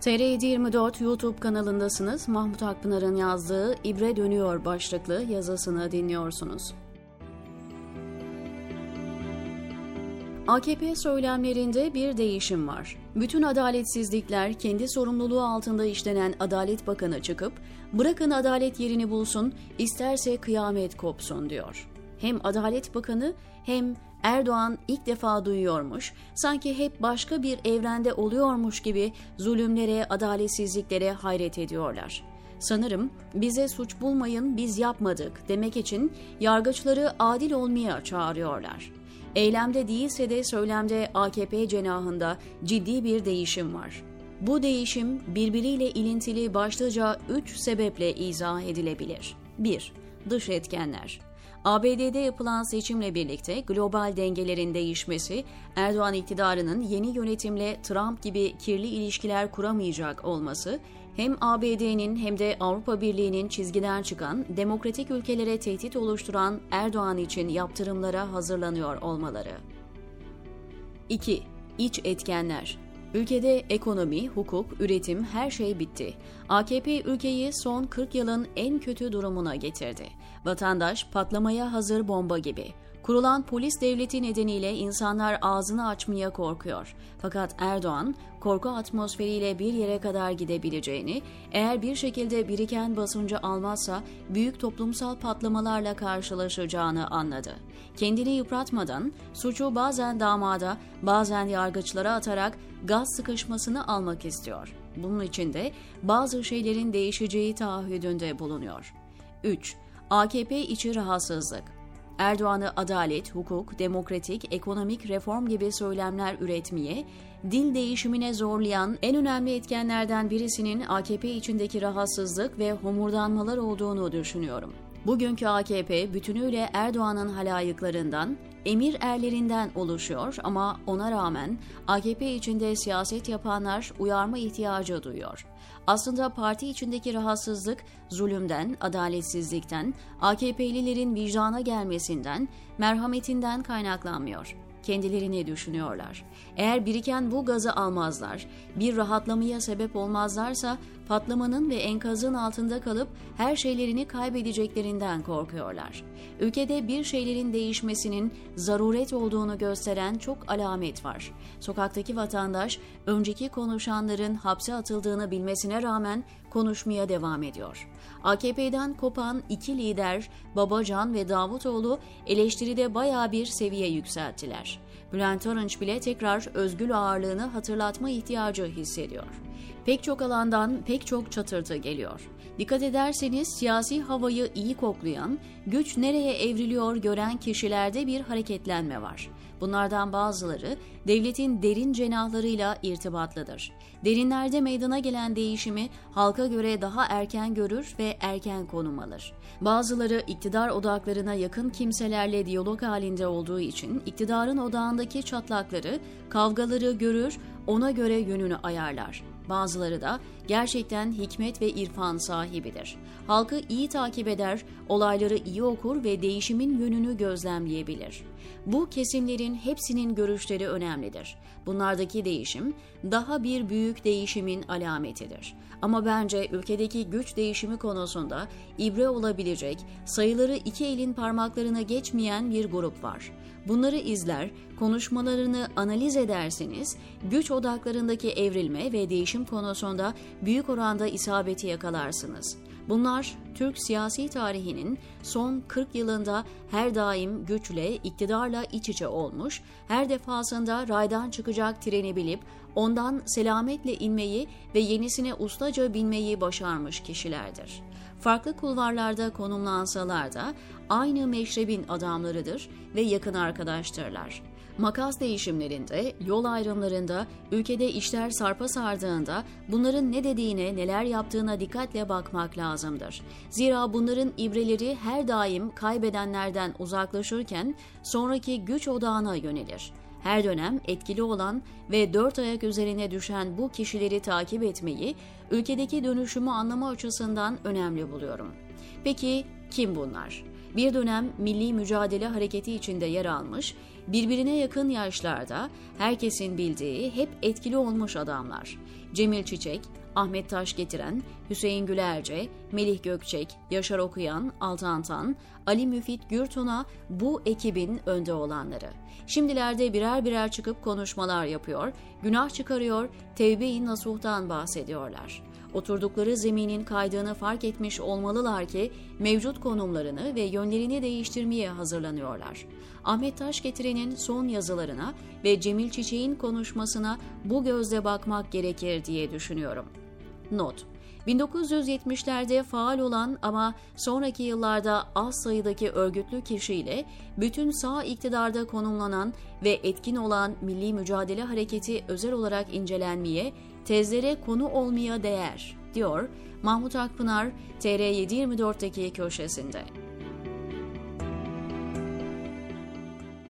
TR724 YouTube kanalındasınız. Mahmut Akpınar'ın yazdığı İbre Dönüyor başlıklı yazısını dinliyorsunuz. AKP söylemlerinde bir değişim var. Bütün adaletsizlikler kendi sorumluluğu altında işlenen Adalet Bakanı çıkıp "Bırakın adalet yerini bulsun, isterse kıyamet kopsun" diyor. Hem Adalet Bakanı hem Erdoğan ilk defa duyuyormuş, sanki hep başka bir evrende oluyormuş gibi zulümlere, adaletsizliklere hayret ediyorlar. Sanırım bize suç bulmayın, biz yapmadık demek için yargıçları adil olmaya çağırıyorlar. Eylemde değilse de söylemde AKP cenahında ciddi bir değişim var. Bu değişim birbiriyle ilintili başlıca 3 sebeple izah edilebilir. 1. Dış etkenler. ABD'de yapılan seçimle birlikte global dengelerin değişmesi, Erdoğan iktidarının yeni yönetimle Trump gibi kirli ilişkiler kuramayacak olması, hem ABD'nin hem de Avrupa Birliği'nin çizgiden çıkan, demokratik ülkelere tehdit oluşturan Erdoğan için yaptırımlara hazırlanıyor olmaları. 2. İç etkenler. Ülkede ekonomi, hukuk, üretim her şey bitti. AKP ülkeyi son 40 yılın en kötü durumuna getirdi. Vatandaş patlamaya hazır bomba gibi. Kurulan polis devleti nedeniyle insanlar ağzını açmaya korkuyor. Fakat Erdoğan, korku atmosferiyle bir yere kadar gidebileceğini, eğer bir şekilde biriken basıncı almazsa büyük toplumsal patlamalarla karşılaşacağını anladı. Kendini yıpratmadan suçu bazen damada, bazen yargıçlara atarak gaz sıkışmasını almak istiyor. Bunun için de bazı şeylerin değişeceği taahhüdünde bulunuyor. 3. AKP içi rahatsızlık. Erdoğan'ı adalet, hukuk, demokratik, ekonomik reform gibi söylemler üretmeye, dil değişimine zorlayan en önemli etkenlerden birisinin AKP içindeki rahatsızlık ve homurdanmalar olduğunu düşünüyorum. Bugünkü AKP bütünüyle Erdoğan'ın halayıklarından, emir erlerinden oluşuyor ama ona rağmen AKP içinde siyaset yapanlar uyarma ihtiyacı duyuyor. Aslında parti içindeki rahatsızlık zulümden, adaletsizlikten, AKP'lilerin vicdana gelmesinden, merhametinden kaynaklanmıyor. Kendilerini düşünüyorlar. Eğer biriken bu gazı almazlar, bir rahatlamaya sebep olmazlarsa patlamanın ve enkazın altında kalıp her şeylerini kaybedeceklerinden korkuyorlar. Ülkede bir şeylerin değişmesinin zaruret olduğunu gösteren çok alamet var. Sokaktaki vatandaş önceki konuşanların hapse atıldığını bilmesine rağmen konuşmaya devam ediyor. AKP'den kopan iki lider Babacan ve Davutoğlu eleştiride bayağı bir seviye yükselttiler. Bülent Arınç bile tekrar özgül ağırlığını hatırlatma ihtiyacı hissediyor. Pek çok alandan pek çok çatırtı geliyor. Dikkat ederseniz siyasi havayı iyi koklayan, güç nereye evriliyor gören kişilerde bir hareketlenme var. Bunlardan bazıları devletin derin cenahlarıyla irtibatlıdır. Derinlerde meydana gelen değişimi halka göre daha erken görür ve erken konum alır. Bazıları iktidar odaklarına yakın kimselerle diyalog halinde olduğu için iktidarın odağındaki çatlakları, kavgaları görür, ona göre yönünü ayarlar. Bazıları da gerçekten hikmet ve irfan sahibidir. Halkı iyi takip eder, olayları iyi okur ve değişimin yönünü gözlemleyebilir. Bu kesimlerin hepsinin görüşleri önemlidir. Bunlardaki değişim daha bir büyük değişimin alametidir. Ama bence ülkedeki güç değişimi konusunda ibre olabilecek, sayıları iki elin parmaklarına geçmeyen bir grup var. Bunları izler, konuşmalarını analiz ederseniz güç odaklarındaki evrilme ve değişim konusunda büyük oranda isabeti yakalarsınız. Bunlar Türk siyasi tarihinin son 40 yılında her daim güçle, iktidarla iç içe olmuş, her defasında raydan çıkacak treni bilip ondan selametle inmeyi ve yenisine ustaca binmeyi başarmış kişilerdir. Farklı kulvarlarda konumlansalar da aynı meşrebin adamlarıdır ve yakın arkadaştırlar. Makas değişimlerinde, yol ayrımlarında, ülkede işler sarpa sardığında bunların ne dediğine, neler yaptığına dikkatle bakmak lazımdır. Zira bunların ibreleri her daim kaybedenlerden uzaklaşırken sonraki güç odağına yönelir. Her dönem etkili olan ve dört ayak üzerine düşen bu kişileri takip etmeyi ülkedeki dönüşümü anlama açısından önemli buluyorum. Peki kim bunlar? Bir dönem milli mücadele hareketi içinde yer almış, Birbirine yakın yaşlarda herkesin bildiği hep etkili olmuş adamlar. Cemil Çiçek, Ahmet Taşgetiren, Hüseyin Gülerce, Melih Gökçek, Yaşar Okuyan, Altan Tan, Ali Müfit Gürton'a bu ekibin önde olanları. Şimdilerde birer birer çıkıp konuşmalar yapıyor, günah çıkarıyor, tevbe-i nasuhtan bahsediyorlar. Oturdukları zeminin kaydığını fark etmiş olmalılar ki mevcut konumlarını ve yönlerini değiştirmeye hazırlanıyorlar. Ahmet Taşgetiren'in son yazılarına ve Cemil Çiçek'in konuşmasına bu gözle bakmak gerekir diye düşünüyorum. Not: 1970'lerde faal olan ama sonraki yıllarda az sayıdaki örgütlü kişiyle bütün sağ iktidarda konumlanan ve etkin olan Milli Mücadele Hareketi özel olarak incelenmeye, tezlere konu olmaya değer, diyor Mahmut Akpınar TR724'deki köşesinde.